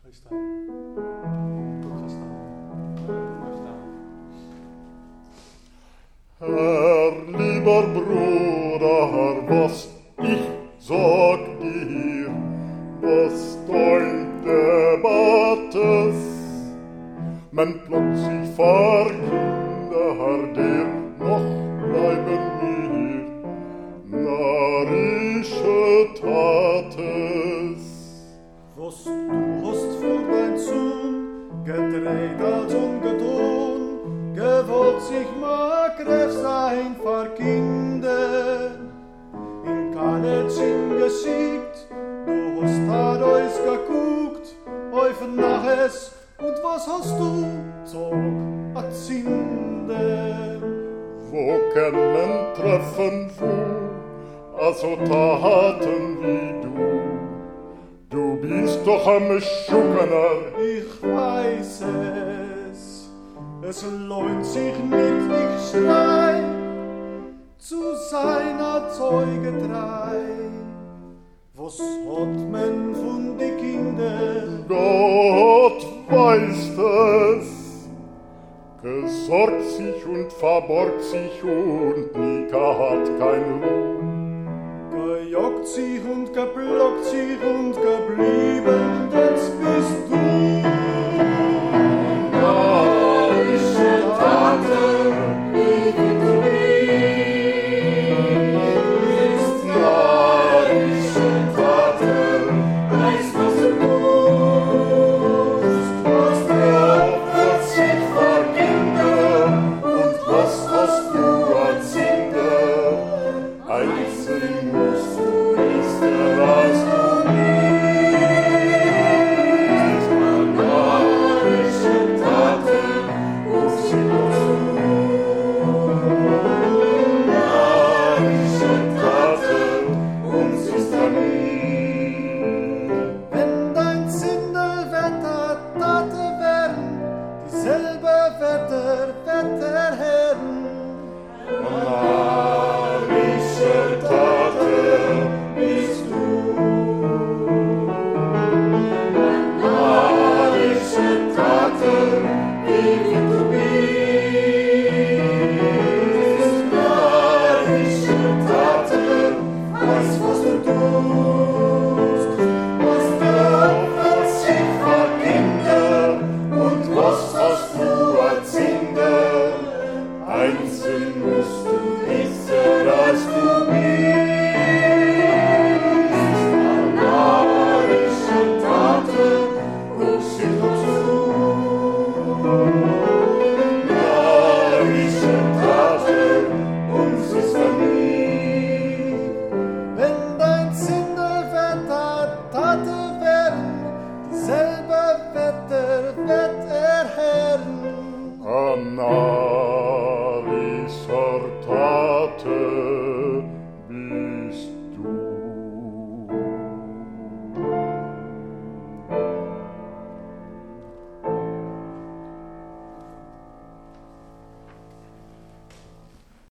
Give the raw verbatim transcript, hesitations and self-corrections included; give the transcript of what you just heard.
Ga je staan. Toch ga staan. Ga staan. Herr lieber Bruder, was ich sag dir, was dein Debattes, man plötzlich verkinder dir noch bleiben mir narische Tates. Was du hast vor dein Sohn gedreht als ungetun, gewollt sich Magrev sein verkinder. In keine Zinn gesiegt, du hast Tadeus geguckt, auf naches, und was hast du zog a Zinde? Wo können treffen wo, also Taten wie du? Du bist doch ein Schungener. Ich weiß es, es lohnt sich nicht, ich schrei, zu seiner Zeuge drei. Was hat man von die Kinder? Gott weiß es, gesorgt sich und verborgt sich und Nika hat kein Ruh. Gejagt sich und geblockt sich und geblieben, das bist du. Narische Taten, wie du bist. Narische Taten, weißt was du tust. Was der Opfer sich verkinder und was hast du als Sinde. Einzeln musst du, ist der als du bist. Narische Taten, ruf sie doch zu. Narische Taten, uns ist er nie. Wenn dein Zindelwetter Tate wären, dieselbe Wetter, Wetter Herren. Narische Taten bist du. Narische Taten, wie du bist. Narische Taten, weißt was du tust. Was der Opfer sich verkinder und was hast du als Sinde. Einzeln musst du besser als du bist. Narische Taten, ruf sie doch zu. Narische Taten, uns ist er nie. Wenn dein Zindelwetter Tate wären, dieselbe Wetter, Wetter Herren. Ah,